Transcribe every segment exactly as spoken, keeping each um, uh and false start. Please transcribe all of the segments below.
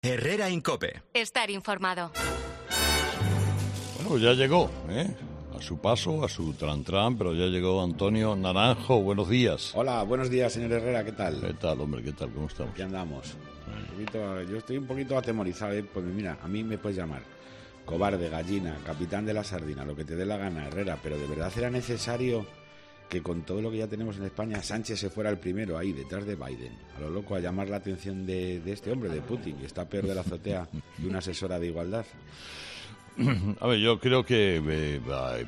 Herrera Incope. Estar informado. Bueno, ya llegó, ¿eh? A su paso, a su tran tran, pero ya llegó Antonio Naranjo. Buenos días. Hola, buenos días, señor Herrera, ¿qué tal? ¿Qué tal, hombre? ¿Qué tal? ¿Cómo estamos? Aquí andamos. Un poquito, yo estoy un poquito atemorizado, ¿eh? Porque mira, a mí me puedes llamar cobarde, gallina, capitán de la sardina, lo que te dé la gana, Herrera, pero ¿de verdad era necesario que con todo lo que ya tenemos en España Sánchez se fuera el primero ahí, detrás de Biden, a lo loco, a llamar la atención de, de este hombre, de Putin, que está peor de la azotea de una asesora de igualdad? A ver, yo creo que eh, eh,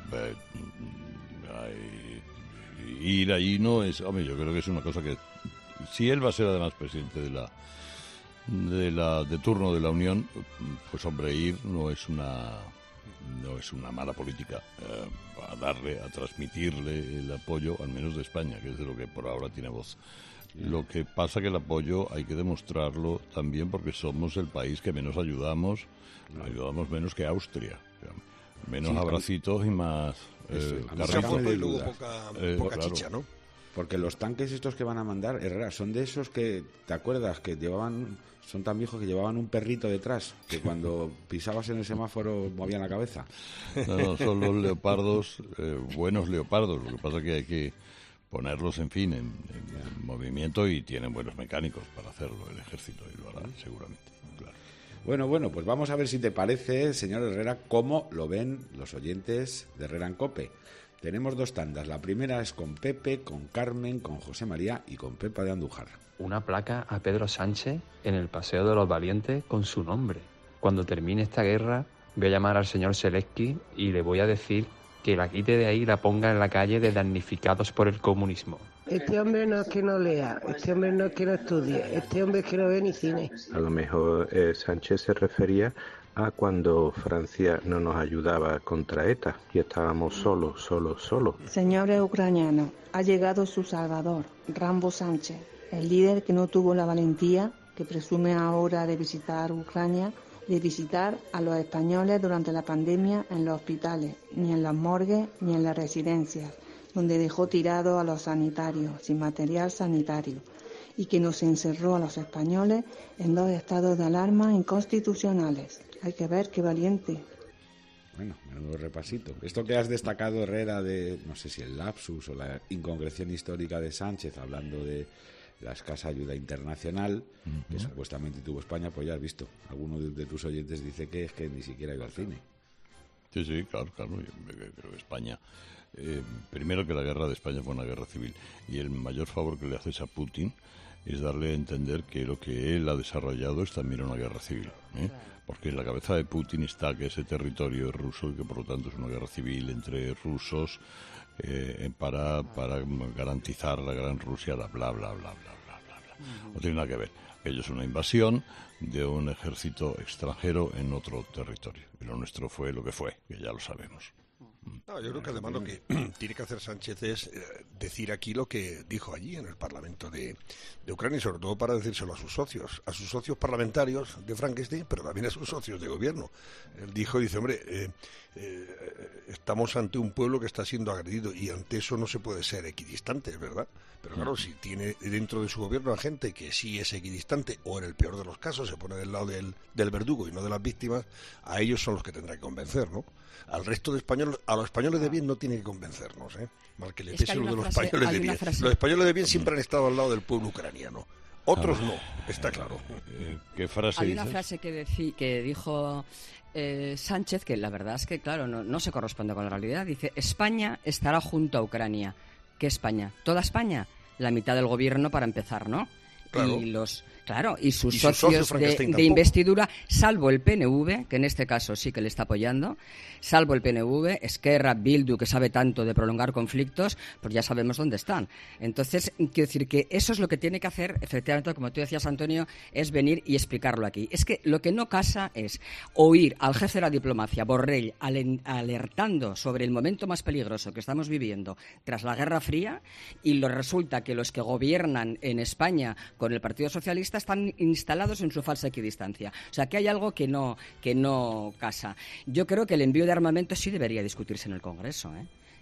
eh, ir ahí no es... Hombre, yo creo que es una cosa que... Si él va a ser además presidente de la de la de turno de la Unión, pues hombre, ir no es una no es una mala política, eh, a darle, a transmitirle el apoyo, al menos de España, que es de lo que por ahora tiene voz. Lo que pasa que el apoyo hay que demostrarlo también porque somos el país que menos ayudamos, ayudamos menos que Austria, menos sí, abracitos y más eh, carritos. Y luego poca, eh, poca claro. chicha, ¿no? Porque los tanques estos que van a mandar, Herrera, son de esos que, ¿te acuerdas? Que llevaban, son tan viejos que llevaban un perrito detrás, que cuando pisabas en el semáforo movían la cabeza. No, no, son los leopardos, eh, buenos leopardos, lo que pasa es que hay que ponerlos, en fin, en, en, en movimiento, y tienen buenos mecánicos para hacerlo, el ejército, y lo hará seguramente, claro. Bueno, bueno, pues vamos a ver si te parece, señor Herrera, cómo lo ven los oyentes de Herrera en Cope. Tenemos dos tandas. La primera es con Pepe, con Carmen, con José María y con Pepa de Andújar. Una placa a Pedro Sánchez en el Paseo de los Valientes con su nombre. Cuando termine esta guerra, voy a llamar al señor Zelensky y le voy a decir que la quite de ahí y la ponga en la calle de damnificados por el comunismo. Este hombre no es que no lea, este hombre no es que no estudie, este hombre es que no ve ni cine. A lo mejor eh, Sánchez se refería a cuando Francia no nos ayudaba contra ETA y estábamos solos, solos, solos. Señores ucranianos, ha llegado su salvador, Rambo Sánchez, el líder que no tuvo la valentía, que presume ahora de visitar Ucrania, de visitar a los españoles durante la pandemia en los hospitales, ni en las morgues, ni en las residencias, donde dejó tirados a los sanitarios, sin material sanitario, y que nos encerró a los españoles en dos estados de alarma inconstitucionales. Hay que ver qué valiente. Bueno, menudo repasito. Esto que has destacado, Herrera, de, no sé si el lapsus o la inconcreción histórica de Sánchez, hablando de la escasa ayuda internacional, uh-huh. que supuestamente tuvo España, pues ya has visto. Alguno de, de tus oyentes dice que es que ni siquiera ha ido al cine. Sí, sí, claro, claro. Yo creo que España... Eh, primero que la guerra de España fue una guerra civil, y el mayor favor que le haces a Putin es darle a entender que lo que él ha desarrollado es también una guerra civil, ¿eh? Porque en la cabeza de Putin está que ese territorio es ruso y que por lo tanto es una guerra civil entre rusos eh, para, para garantizar la gran Rusia, la bla bla bla bla bla bla bla. No tiene nada que ver. Aquello es una invasión de un ejército extranjero en otro territorio, y lo nuestro fue lo que fue, que ya lo sabemos. No, yo creo que además lo que tiene que hacer Sánchez es eh, decir aquí lo que dijo allí en el Parlamento de, de Ucrania, y sobre todo para decírselo a sus socios, a sus socios parlamentarios de Frankenstein, pero también a sus socios de gobierno. Él dijo, dice, hombre, eh, eh, estamos ante un pueblo que está siendo agredido, y ante eso no se puede ser equidistante, ¿verdad? Pero claro, si tiene dentro de su gobierno a gente que sí es equidistante, o en el peor de los casos se pone del lado del, del verdugo y no de las víctimas, a ellos son los que tendrá que convencer, ¿no? Al resto de españoles, a los españoles de bien no tiene que convencernos, ¿eh? Mal que le pese uno de los frase, españoles de bien. Frase. Los españoles de bien siempre han estado al lado del pueblo ucraniano. Otros no, está claro. ¿Qué frase Hay dices? una frase que, decí, que dijo eh, Sánchez, que la verdad es que, claro, no, no se corresponde con la realidad. Dice, España estará junto a Ucrania. ¿Qué España? ¿Toda España? La mitad del gobierno para empezar, ¿no? Claro. Y los... Claro, y sus y socios socio, de, de investidura, salvo el P N V, que en este caso sí que le está apoyando, salvo el P N V, Esquerra, Bildu, que sabe tanto de prolongar conflictos, pues ya sabemos dónde están. Entonces, quiero decir que eso es lo que tiene que hacer, efectivamente, como tú decías, Antonio, es venir y explicarlo aquí. Es que lo que no casa es oír al jefe de la diplomacia, Borrell, alertando sobre el momento más peligroso que estamos viviendo tras la Guerra Fría, y lo resulta que los que gobiernan en España con el Partido Socialista están instalados en su falsa equidistancia. O sea, que hay algo que no que no casa. Yo creo que el envío de armamento sí debería discutirse en el Congreso, ¿eh?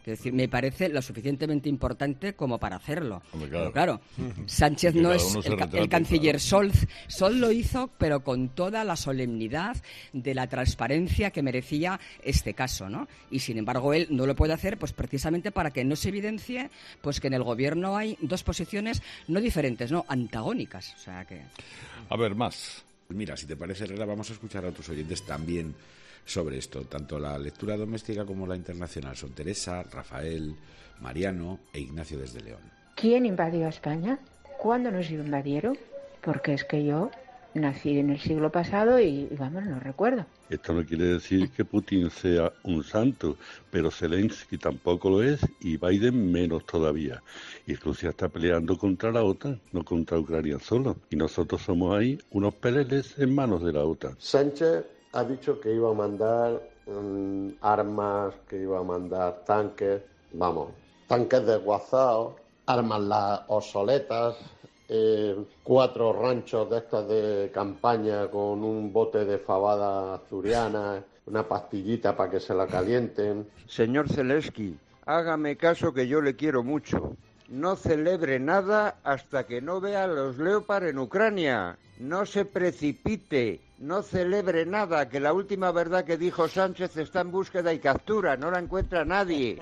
Es decir, me parece lo suficientemente importante como para hacerlo. Hombre, claro. Pero claro, Sánchez no es el, retrate, el canciller claro. Scholz. Scholz lo hizo, pero con toda la solemnidad de la transparencia que merecía este caso, ¿no? Y sin embargo él no lo puede hacer, pues precisamente para que no se evidencie, pues que en el gobierno hay dos posiciones no diferentes, no antagónicas. O sea que. A ver, más. Mira, si te parece, Herrera, vamos a escuchar a otros oyentes también sobre esto. Tanto la lectura doméstica como la internacional son Teresa, Rafael, Mariano e Ignacio desde León. ¿Quién invadió a España? ¿Cuándo nos invadieron? Porque es que yo nací en el siglo pasado y, vamos, no recuerdo. Esto no quiere decir que Putin sea un santo, pero Zelensky tampoco lo es y Biden menos todavía. Y Rusia está peleando contra la OTAN, no contra Ucrania solo. Y nosotros somos ahí unos peleles en manos de la OTAN. Sánchez ha dicho que iba a mandar um, armas, que iba a mandar tanques, vamos, tanques desguazados, armas las obsoletas, eh, cuatro ranchos de estos de campaña con un bote de fabada asturiana, una pastillita para que se la calienten. Señor Zelensky, hágame caso que yo le quiero mucho. No celebre nada hasta que no vea los Leopard en Ucrania. No se precipite, no celebre nada, que la última verdad que dijo Sánchez está en búsqueda y captura, no la encuentra nadie.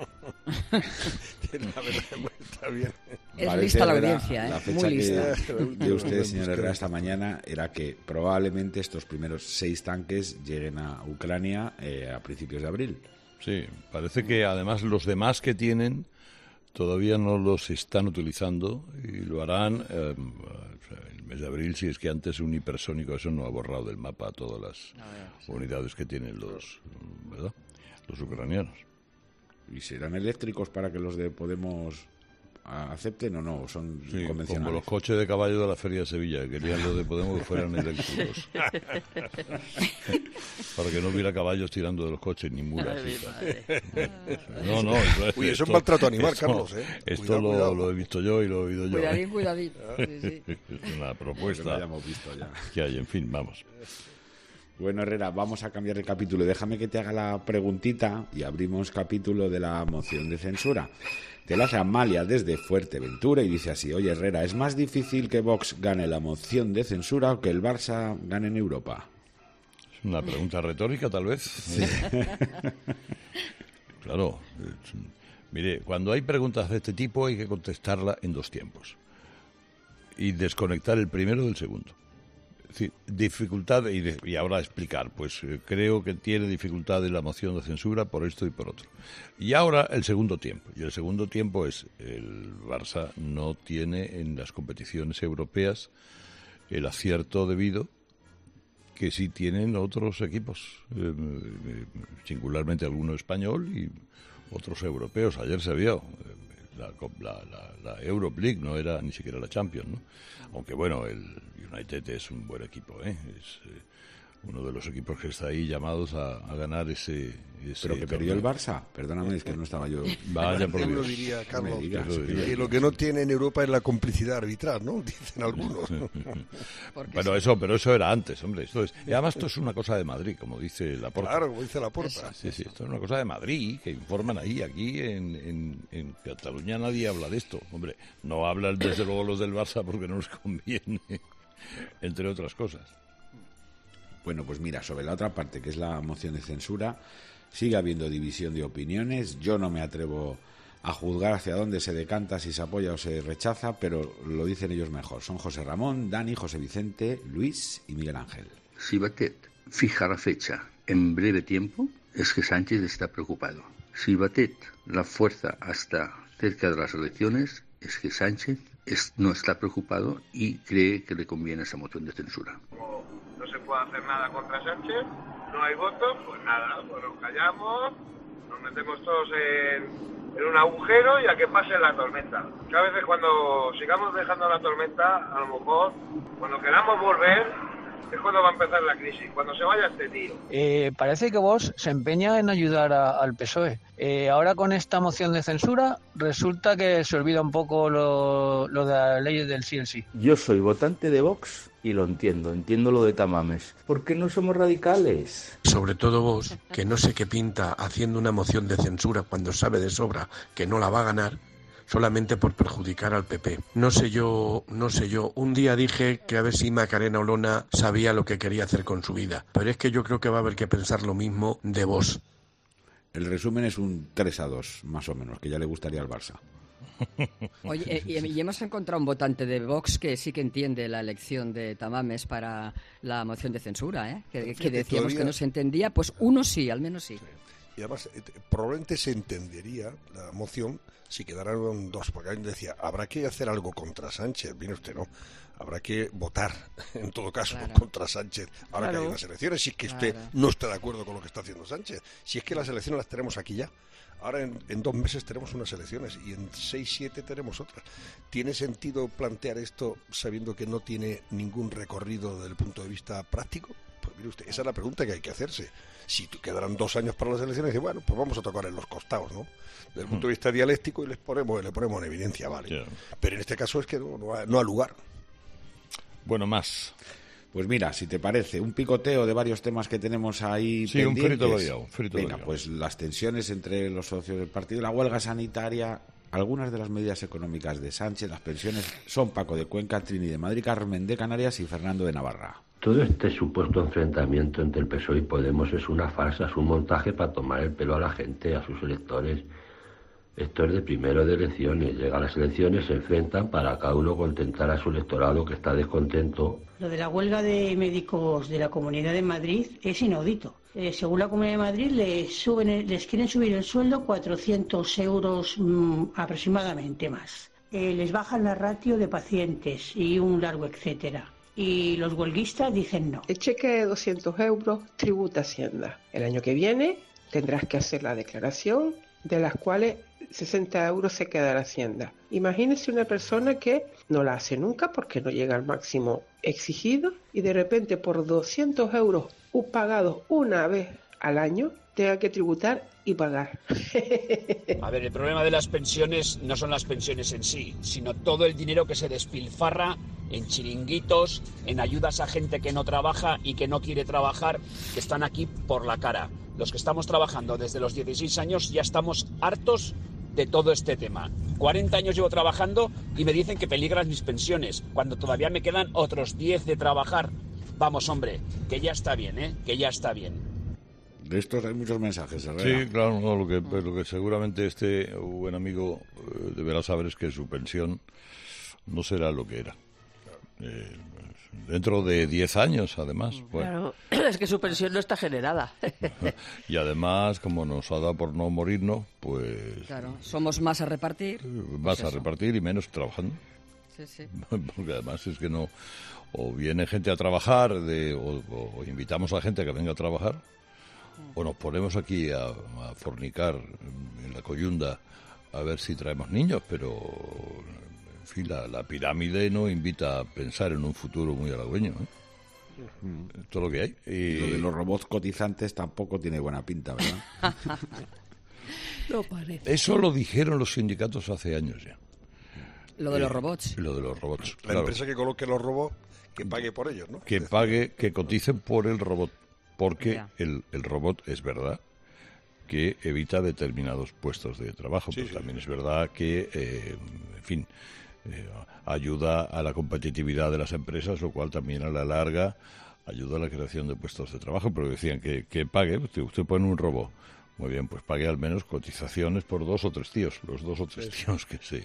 La verdad, está bien. Es Parece, lista la Herrera, audiencia, ¿eh? La fecha Muy lista. que de usted, señor Herrera, esta mañana era que probablemente estos primeros seis tanques lleguen a Ucrania eh, a principios de abril. Sí, parece que además los demás que tienen todavía no los están utilizando y lo harán eh, el mes de abril, si es que antes un hipersónico eso no ha borrado del mapa todas las ah, sí. unidades que tienen los, ¿verdad? Los ucranianos. ¿Y serán eléctricos para que los de Podemos acepten o no? ¿Son sí, convencionales? Como los coches de caballo de la Feria de Sevilla, querían los de Podemos que fueran eléctricos. Para que no hubiera caballos tirando de los coches, ni mulas. No, no. Eso, Uy, eso es maltrato animal, esto, Carlos. ¿eh? Esto cuidado, lo, cuidado. lo he visto yo y lo he oído yo. Cuidadín, ¿eh? cuidadín. Sí, sí. Es una propuesta que, visto ya. que hay, en fin, vamos. Bueno, Herrera, vamos a cambiar el capítulo. Déjame que te haga la preguntita y abrimos capítulo de la moción de censura. Te la hace Amalia desde Fuerteventura y dice así: oye, Herrera, ¿es más difícil que Vox gane la moción de censura o que el Barça gane en Europa? Es una pregunta retórica, tal vez. Sí. Claro. Mire, cuando hay preguntas de este tipo hay que contestarla en dos tiempos y desconectar el primero del segundo. Es decir, dificultad, y, de, y ahora explicar, pues eh, creo que tiene dificultades la moción de censura por esto y por otro. Y ahora el segundo tiempo, y el segundo tiempo es, el Barça no tiene en las competiciones europeas el acierto debido que sí tienen otros equipos, eh, singularmente alguno español y otros europeos. Ayer se vio, eh, la, la, la, la Europa League no era ni siquiera la Champions, ¿no? Aunque bueno, el United es un buen equipo, ¿eh? Es eh, uno de los equipos que está ahí llamados a, a ganar ese, ese Pero que perdió el Barça, perdóname, es que no estaba yo. Vaya por Dios. Lo diría, Carlos, no digas, que, que lo que no tiene en Europa es la complicidad arbitral, ¿no? Dicen algunos. Pero eso, pero eso era antes, hombre. Esto es, y además esto es una cosa de Madrid, como dice Laporta. Claro, como dice Laporta. Sí, sí, esto es una cosa de Madrid, que informan ahí, aquí en, en, en Cataluña nadie habla de esto. Hombre, no hablan desde luego los del Barça porque no les conviene, entre otras cosas. Bueno, pues mira, sobre la otra parte, que es la moción de censura, sigue habiendo división de opiniones. Yo no me atrevo a juzgar hacia dónde se decanta, si se apoya o se rechaza, pero lo dicen ellos mejor. Son José Ramón, Dani, José Vicente, Luis y Miguel Ángel. Si Batet fija la fecha en breve tiempo, es que Sánchez está preocupado. Si Batet la fuerza hasta cerca de las elecciones, es que Sánchez es, no está preocupado y cree que le conviene esa moción de censura. No se puede hacer nada contra Sánchez, no hay votos, pues nada, pues nos callamos, nos metemos todos en, en un agujero y a que pase la tormenta. Que a veces cuando sigamos dejando la tormenta, a lo mejor cuando queramos volver, es cuando va a empezar la crisis, cuando se vaya este tío. Eh, parece que Vox se empeña en ayudar a, al P S O E. Eh, ahora con esta moción de censura resulta que se olvida un poco lo, lo de las leyes del sí el sí. Yo soy votante de Vox y lo entiendo, entiendo lo de Tamames. ¿Por qué no somos radicales? Sobre todo vos, que no sé qué pinta haciendo una moción de censura cuando sabe de sobra que no la va a ganar, solamente por perjudicar al P P. No sé yo, no sé yo. Un día dije que a ver si Macarena Olona sabía lo que quería hacer con su vida. Pero es que yo creo que va a haber que pensar lo mismo de vos. El resumen es un tres a dos, más o menos, que ya le gustaría al Barça. Oye, eh, y, y hemos encontrado un votante de Vox que sí que entiende la elección de Tamames para la moción de censura, ¿eh? Que, que decíamos todavía... que no se entendía, pues uno sí, al menos sí. sí. Y además, eh, probablemente se entendería la moción si quedaran dos, porque alguien decía, habrá que hacer algo contra Sánchez. Mire usted, no. Habrá que votar, en todo caso, claro. contra Sánchez, ahora claro. que hay unas elecciones, si es que claro. usted no está de acuerdo con lo que está haciendo Sánchez. Si es que las elecciones las tenemos aquí ya. Ahora en, en dos meses tenemos unas elecciones y en seis, siete tenemos otras. ¿Tiene sentido plantear esto sabiendo que no tiene ningún recorrido desde el punto de vista práctico? Pues mire usted, esa es la pregunta que hay que hacerse. Si quedarán dos años para las elecciones, dice, bueno, pues vamos a tocar en los costados, ¿no? Desde el punto de vista dialéctico y les ponemos, le ponemos en evidencia, vale. Yeah. Pero en este caso es que no, no, ha, no ha lugar. Bueno, más. Pues mira, si te parece, un picoteo de varios temas que tenemos ahí sí, pendientes. un frito variado, frito Venga, variado. Pues las tensiones entre los socios del partido, la huelga sanitaria, algunas de las medidas económicas de Sánchez, las pensiones, son Paco de Cuenca, Trini de Madrid, Carmen de Canarias y Fernando de Navarra. Todo este supuesto enfrentamiento entre el P S O E y Podemos es una farsa, es un montaje para tomar el pelo a la gente, a sus electores. Esto es de primero de elecciones. Llegan las elecciones, se enfrentan para cada uno contentar a su electorado que está descontento. Lo de la huelga de médicos de la Comunidad de Madrid es inaudito. Eh, según la Comunidad de Madrid, les, suben, les quieren subir el sueldo cuatrocientos euros mmm, aproximadamente más. Eh, les bajan la ratio de pacientes y un largo etcétera. Y los huelguistas dicen no. El cheque de doscientos euros tributa Hacienda. El año que viene tendrás que hacer la declaración, de las cuales sesenta euros se queda la Hacienda. Imagínese una persona que no la hace nunca porque no llega al máximo exigido y de repente por doscientos euros pagados una vez al año tenga que tributar y pagar. A ver, el problema de las pensiones no son las pensiones en sí, sino todo el dinero que se despilfarra en chiringuitos, en ayudas a gente que no trabaja y que no quiere trabajar, que están aquí por la cara. Los que estamos trabajando desde los dieciséis años ya estamos hartos de todo este tema. cuarenta años llevo trabajando y me dicen que peligran mis pensiones, cuando todavía me quedan otros diez de trabajar. Vamos, hombre, que ya está bien, ¿eh? Que ya está bien. De estos hay muchos mensajes, Herrera. Sí, claro, no, lo, que, lo que seguramente este buen amigo eh, deberá saber es que su pensión no será lo que era. Eh, dentro de diez años, además. Bueno. Claro, es que su pensión no está generada. Y además, como nos ha dado por no morirnos, pues... Claro, somos más a repartir. Más pues a repartir y menos trabajando. Sí, sí. Porque además es que no... O viene gente a trabajar, de, o, o invitamos a gente a que venga a trabajar, o nos ponemos aquí a, a fornicar en la coyunda a ver si traemos niños, pero... En fin, la, la pirámide no invita a pensar en un futuro muy halagüeño, ¿eh? Mm. Todo lo que hay. Y... Lo de los robots cotizantes tampoco tiene buena pinta, ¿verdad? No parece. Eso lo dijeron los sindicatos hace años ya. Lo de eh, los robots. Lo de los robots. La claro. empresa que coloque los robots, que pague por ellos, ¿no? Que pague, que coticen por el robot. Porque el, el robot es verdad que evita determinados puestos de trabajo, sí, pero sí, también sí. es verdad que, eh, en fin... Eh, ayuda a la competitividad de las empresas, lo cual también a la larga ayuda a la creación de puestos de trabajo. Pero decían que, que pague, usted, usted pone un robot, muy bien, pues pague al menos cotizaciones por dos o tres tíos, los dos o tres tíos que sí.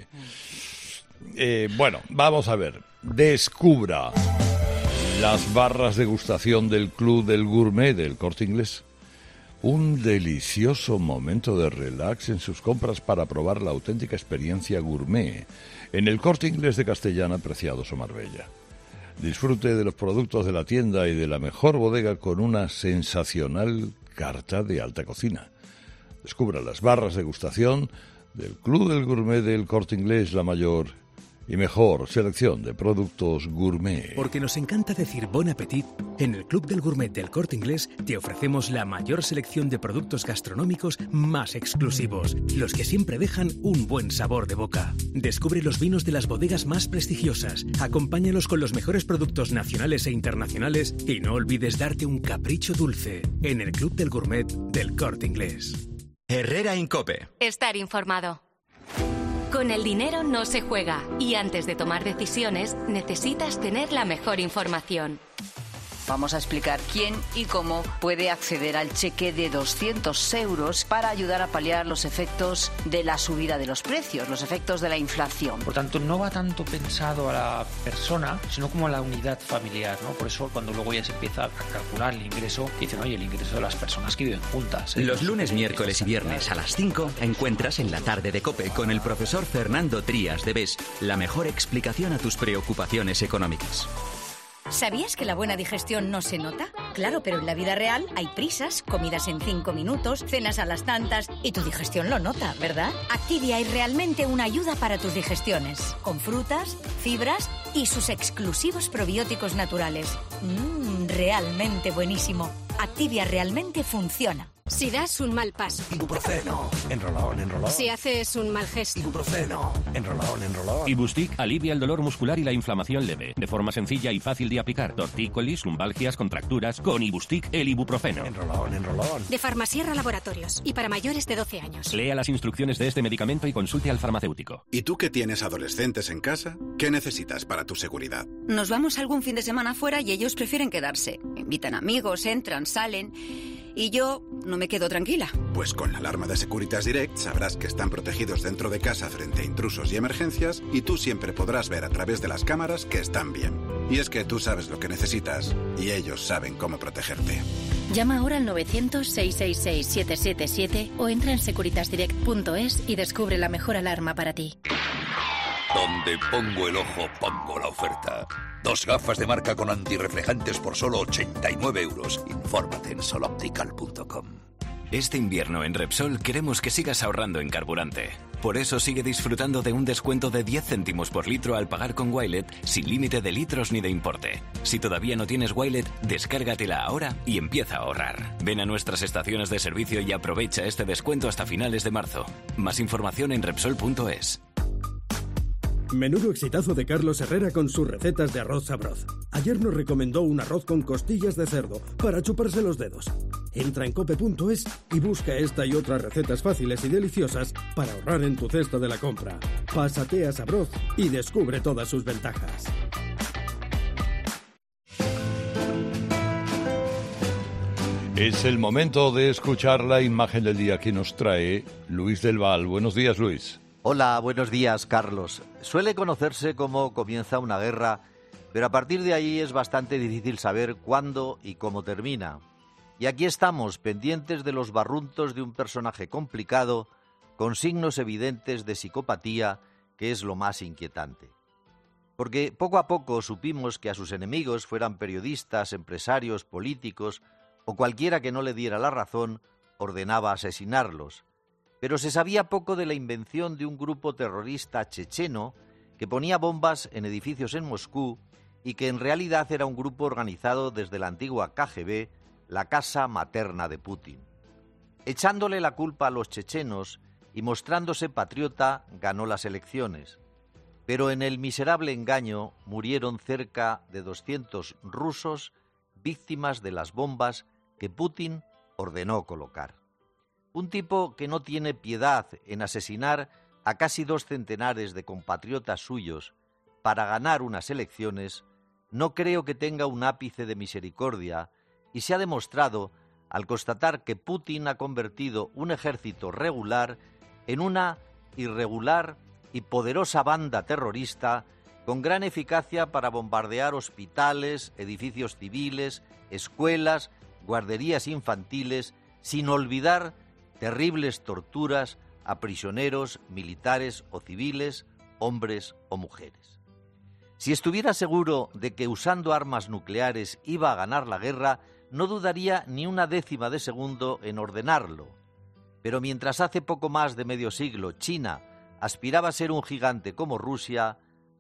Eh, bueno, vamos a ver, descubra las barras de degustación del Club del Gourmet del Corte Inglés. Un delicioso momento de relax en sus compras para probar la auténtica experiencia gourmet en el Corte Inglés de Castellana, Preciados o Marbella. Disfrute de los productos de la tienda y de la mejor bodega con una sensacional carta de alta cocina. Descubra las barras de degustación del Club del Gourmet del Corte Inglés La Mayor y mejor selección de productos gourmet. Porque nos encanta decir bon appetit, en el Club del Gourmet del Corte Inglés te ofrecemos la mayor selección de productos gastronómicos más exclusivos, los que siempre dejan un buen sabor de boca. Descubre los vinos de las bodegas más prestigiosas, acompáñalos con los mejores productos nacionales e internacionales y no olvides darte un capricho dulce en el Club del Gourmet del Corte Inglés. Herrera Incope. Estar informado. Con el dinero no se juega y antes de tomar decisiones necesitas tener la mejor información. Vamos a explicar quién y cómo puede acceder al cheque de doscientos euros para ayudar a paliar los efectos de la subida de los precios, los efectos de la inflación. Por tanto, no va tanto pensado a la persona, sino como a la unidad familiar, ¿no? Por eso, cuando luego ya se empieza a calcular el ingreso, dicen, oye, el ingreso de las personas que viven juntas. ¿eh? Los lunes, miércoles y viernes a las cinco encuentras en la tarde de COPE con el profesor Fernando Trías de B E S la mejor explicación a tus preocupaciones económicas. ¿Sabías que la buena digestión no se nota? Claro, pero en la vida real hay prisas, comidas en cinco minutos, cenas a las tantas y tu digestión lo nota, ¿verdad? Activia es realmente una ayuda para tus digestiones, con frutas, fibras y sus exclusivos probióticos naturales. Mmm, realmente buenísimo. Activia realmente funciona. Si das un mal paso. Ibuprofeno. Enrolón, enrolón. Si haces un mal gesto. Ibuprofeno. Enrolón, enrolón. Ibustic alivia el dolor muscular y la inflamación leve. De forma sencilla y fácil de aplicar. Tortícolis, lumbalgias, contracturas. Con Ibustic, el ibuprofeno. Enrolón, enrolón. De Farmasierra Laboratorios. Y para mayores de doce años. Lea las instrucciones de este medicamento y consulte al farmacéutico. ¿Y tú que tienes adolescentes en casa? ¿Qué necesitas para tu seguridad? Nos vamos algún fin de semana fuera y ellos prefieren quedarse. Invitan amigos, entran, salen... Y yo no me quedo tranquila. Pues con la alarma de Securitas Direct sabrás que están protegidos dentro de casa frente a intrusos y emergencias y tú siempre podrás ver a través de las cámaras que están bien. Y es que tú sabes lo que necesitas y ellos saben cómo protegerte. Llama ahora al novecientos, seiscientos sesenta y seis, siete siete siete o entra en securitas direct punto es y descubre la mejor alarma para ti. Donde pongo el ojo, pongo la oferta. Dos gafas de marca con antirreflejantes por solo ochenta y nueve euros. Infórmate en soloptical punto com. Este invierno en Repsol queremos que sigas ahorrando en carburante. Por eso sigue disfrutando de un descuento de diez céntimos por litro al pagar con Wilet sin límite de litros ni de importe. Si todavía no tienes Wilet, descárgatela ahora y empieza a ahorrar. Ven a nuestras estaciones de servicio y aprovecha este descuento hasta finales de marzo. Más información en Repsol punto es. Menudo exitazo de Carlos Herrera con sus recetas de arroz sabroz. Ayer nos recomendó un arroz con costillas de cerdo para chuparse los dedos. Entra en cope punto es y busca esta y otras recetas fáciles y deliciosas para ahorrar en tu cesta de la compra. Pásate a Sabroz y descubre todas sus ventajas. Es el momento de escuchar la imagen del día que nos trae Luis del Val. Buenos días, Luis. Hola, buenos días, Carlos. Suele conocerse cómo comienza una guerra, pero a partir de ahí es bastante difícil saber cuándo y cómo termina. Y aquí estamos, pendientes de los barruntos de un personaje complicado, con signos evidentes de psicopatía, que es lo más inquietante. Porque poco a poco supimos que a sus enemigos, fueran periodistas, empresarios, políticos o cualquiera que no le diera la razón, ordenaba asesinarlos. Pero se sabía poco de la invención de un grupo terrorista checheno que ponía bombas en edificios en Moscú y que en realidad era un grupo organizado desde la antigua K G B, la casa materna de Putin. Echándole la culpa a los chechenos y mostrándose patriota, ganó las elecciones. Pero en el miserable engaño murieron cerca de doscientos rusos víctimas de las bombas que Putin ordenó colocar. Un tipo que no tiene piedad en asesinar a casi dos centenares de compatriotas suyos para ganar unas elecciones, no creo que tenga un ápice de misericordia, y se ha demostrado al constatar que Putin ha convertido un ejército regular en una irregular y poderosa banda terrorista con gran eficacia para bombardear hospitales, edificios civiles, escuelas, guarderías infantiles, sin olvidar terribles torturas a prisioneros, militares o civiles, hombres o mujeres. Si estuviera seguro de que usando armas nucleares iba a ganar la guerra, no dudaría ni una décima de segundo en ordenarlo. Pero mientras hace poco más de medio siglo China aspiraba a ser un gigante como Rusia,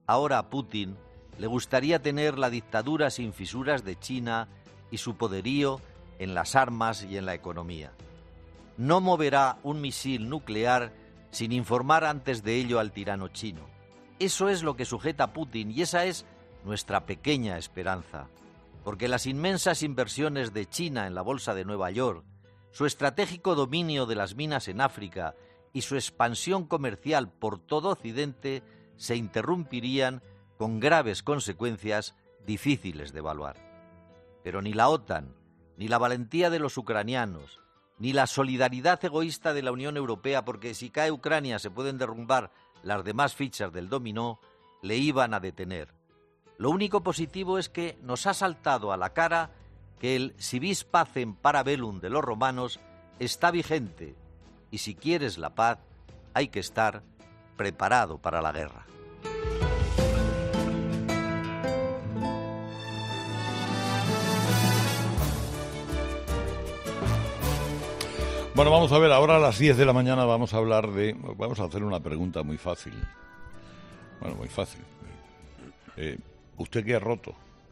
Ahora a Putin le gustaría tener la dictadura sin fisuras de China y su poderío en las armas y en la economía. No moverá un misil nuclear sin informar antes de ello al tirano chino. Eso es lo que sujeta a Putin y esa es nuestra pequeña esperanza, porque las inmensas inversiones de China en la bolsa de Nueva York, su estratégico dominio de las minas en África y su expansión comercial por todo Occidente se interrumpirían con graves consecuencias difíciles de evaluar. Pero ni la OTAN, ni la valentía de los ucranianos, ni la solidaridad egoísta de la Unión Europea, porque si cae Ucrania se pueden derrumbar las demás fichas del dominó, le iban a detener. Lo único positivo es que nos ha saltado a la cara que el si vis pacem para bellum de los romanos está vigente, y si quieres la paz, hay que estar preparado para la guerra. Bueno, vamos a ver, ahora a las diez de la mañana vamos a hablar de... Vamos a hacer una pregunta muy fácil. Bueno, muy fácil. Eh, ¿Usted qué ha roto?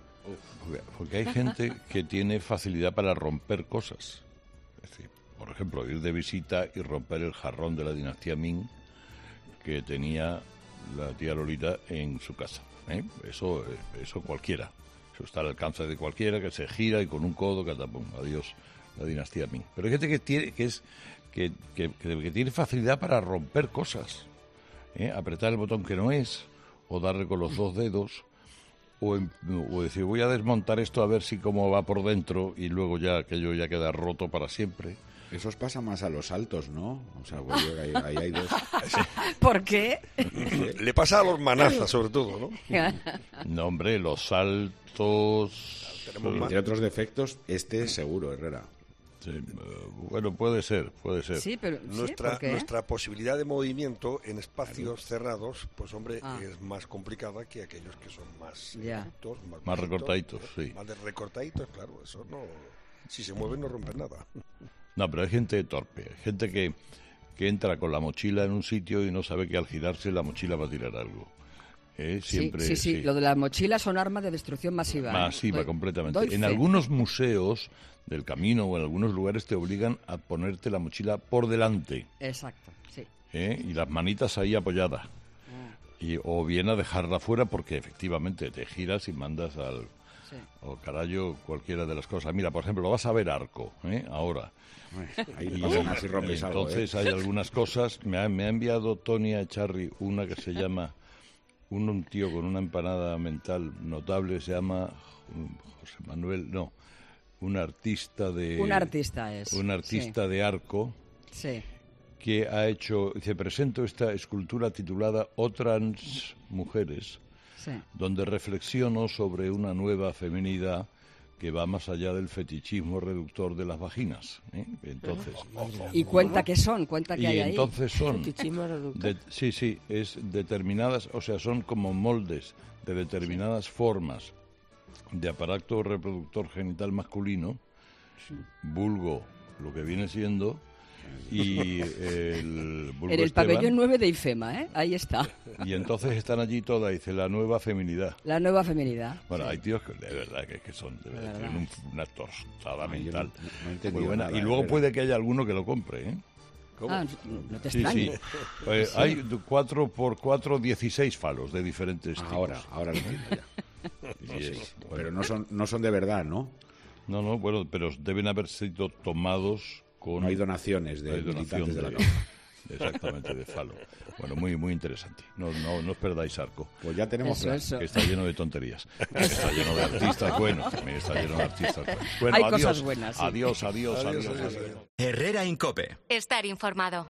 Porque hay gente que tiene facilidad para romper cosas. Es decir, por ejemplo, ir de visita y romper el jarrón de la dinastía Ming que tenía la tía Lolita en su casa. ¿eh? Eso, eso cualquiera. Eso está al alcance de cualquiera, que se gira y con un codo, catapum, adiós, la dinastía Ming. Pero hay gente que tiene, que es, que, que, que, que tiene facilidad para romper cosas. ¿eh? Apretar el botón que no es, o darle con los dos dedos, o, en, o decir, voy a desmontar esto a ver si cómo va por dentro, y luego ya aquello ya queda roto para siempre. Eso os pasa más a los altos, ¿no? O sea, pues ahí, ahí hay dos. ¿Por qué? Le pasa a los manazas, sobre todo, ¿no? No, hombre, los saltos... Entre otros defectos, este seguro, Herrera. Sí, uh, bueno, puede ser, puede ser. Sí, pero nuestra, ¿sí? nuestra posibilidad de movimiento en espacios cerrados, pues hombre, ah. es más complicada que aquellos que son más yeah. rectos, más, más recortaditos, sí. Más de recortaditos, claro, eso no... Si se mueven no rompen nada. No, pero hay gente torpe, hay gente que, que entra con la mochila en un sitio y no sabe que al girarse la mochila va a tirar algo. ¿Eh? Siempre, sí, sí, sí, lo de las mochilas son armas de destrucción masiva. Masiva, doy, completamente. Doy en fe. algunos museos del camino o en algunos lugares te obligan a ponerte la mochila por delante. Exacto, sí. ¿Eh? Y las manitas ahí apoyadas. Mm. Y, o bien a dejarla fuera porque efectivamente te giras y mandas al... Sí. O carajo, cualquiera de las cosas. Mira, por ejemplo, vas a ver Arco, ¿eh? Ahora. Ahí y, pasan así rompes entonces algo, ¿eh? hay algunas cosas. Me ha, me ha enviado Tony Echarri una que se llama... Un, un tío con una empanada mental notable, se llama José Manuel, no, un artista de... Un artista es. Un artista sí. de Arco, sí. que ha hecho, dice, presento esta escultura titulada Otras Mujeres, sí. donde reflexiono sobre una nueva feminidad que va más allá del fetichismo reductor de las vaginas. ¿eh? Entonces, y cuenta que son, cuenta que y hay ahí. Y entonces son, de, sí, sí, es determinadas, o sea, son como moldes de determinadas sí. formas de aparato reproductor genital masculino, sí. vulgo, lo que viene siendo, y el vulgo en el Esteban, pabellón nueve de IFEMA, ¿eh? Ahí está. Y entonces están allí todas, dice, la nueva feminidad. La nueva feminidad. Bueno, sí. hay tíos que de verdad que, que son de verdad, tienen un, una tostada Ay, mental no, no muy buena. Nada, y luego era. puede que haya alguno que lo compre, ¿eh? ¿Cómo? Ah, no te sí, extraño. sí. Pues sí. Hay cuatro por cuatro, dieciséis falos de diferentes tipos. Ahora, ahora lo entiendo ya. No, sí. es, bueno. Pero no son, no son de verdad, ¿no? No, no, bueno, pero deben haber sido tomados con... No hay donaciones de militantes de, de la causa. Exactamente, de falo. Bueno, muy muy interesante. No, no, no os perdáis Arco. Pues ya tenemos eso, eso. Que está lleno de tonterías. Está lleno de artistas buenos. También está lleno de artistas buenos. Bueno, hay adiós, cosas buenas. Sí. Adiós, adiós, adiós, adiós, adiós. Herrera Incope. Estar informado.